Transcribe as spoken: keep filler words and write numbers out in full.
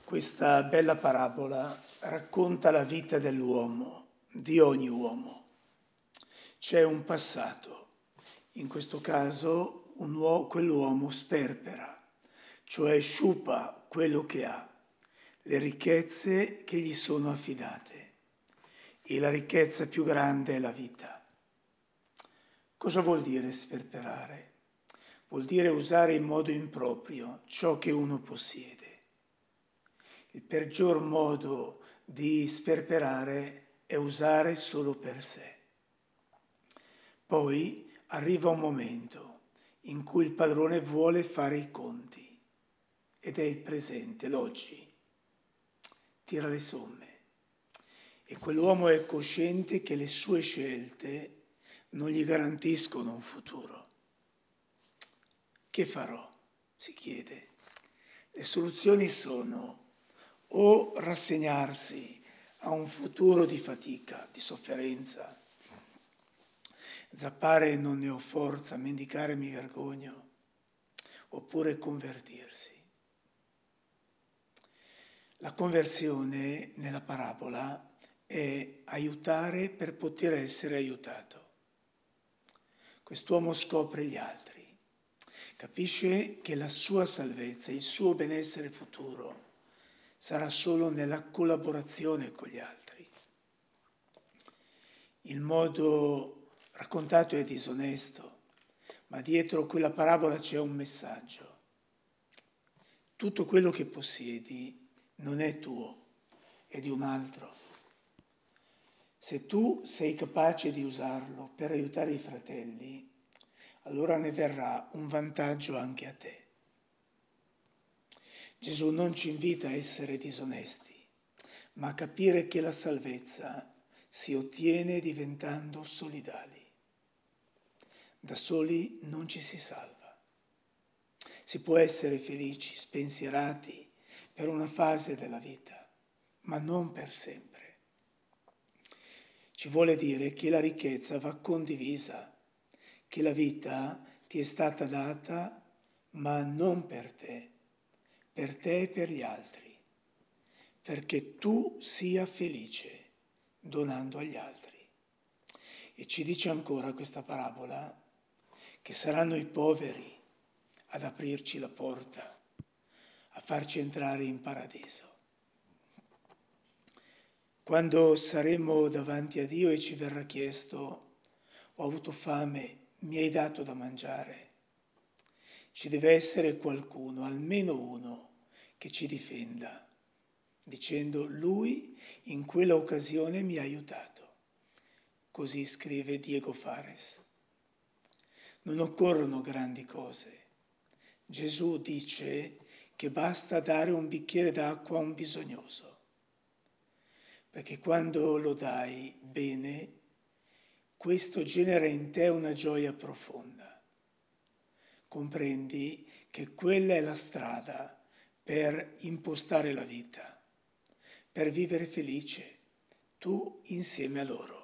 Questa bella parabola racconta la vita dell'uomo, di ogni uomo. C'è un passato, in questo caso un uomo, quell'uomo sperpera, cioè sciupa quello che ha, le ricchezze che gli sono affidate. E la ricchezza più grande è la vita. Cosa vuol dire sperperare? Vuol dire usare in modo improprio ciò che uno possiede. Il peggior modo di sperperare è usare solo per sé. Poi arriva un momento in cui il padrone vuole fare i conti ed è il presente, l'oggi. Tira le somme e quell'uomo è cosciente che le sue scelte non gli garantiscono un futuro. Che farò? Si chiede. Le soluzioni sono o rassegnarsi a un futuro di fatica, di sofferenza, zappare non ne ho forza, mendicare mi vergogno, oppure convertirsi. La conversione nella parabola è aiutare per poter essere aiutato. Quest'uomo scopre gli altri, capisce che la sua salvezza, il suo benessere futuro sarà solo nella collaborazione con gli altri. Il modo raccontato è disonesto, ma dietro quella parabola c'è un messaggio. Tutto quello che possiedi non è tuo, è di un altro. Se tu sei capace di usarlo per aiutare i fratelli, allora ne verrà un vantaggio anche a te. Gesù non ci invita a essere disonesti, ma a capire che la salvezza si ottiene diventando solidali. Da soli non ci si salva. Si può essere felici, spensierati per una fase della vita, ma non per sempre. Ci vuole dire che la ricchezza va condivisa, che la vita ti è stata data, ma non per te, per te e per gli altri, perché tu sia felice donando agli altri. E ci dice ancora questa parabola che saranno i poveri ad aprirci la porta, a farci entrare in paradiso. Quando saremo davanti a Dio e ci verrà chiesto: ho avuto fame, mi hai dato da mangiare, ci deve essere qualcuno, almeno uno, che ci difenda, dicendo: lui in quella occasione mi ha aiutato. Così scrive Diego Fares. Non occorrono grandi cose. Gesù dice che basta dare un bicchiere d'acqua a un bisognoso, perché quando lo dai bene, questo genera in te una gioia profonda. Comprendi che quella è la strada per impostare la vita, per vivere felice, tu insieme a loro.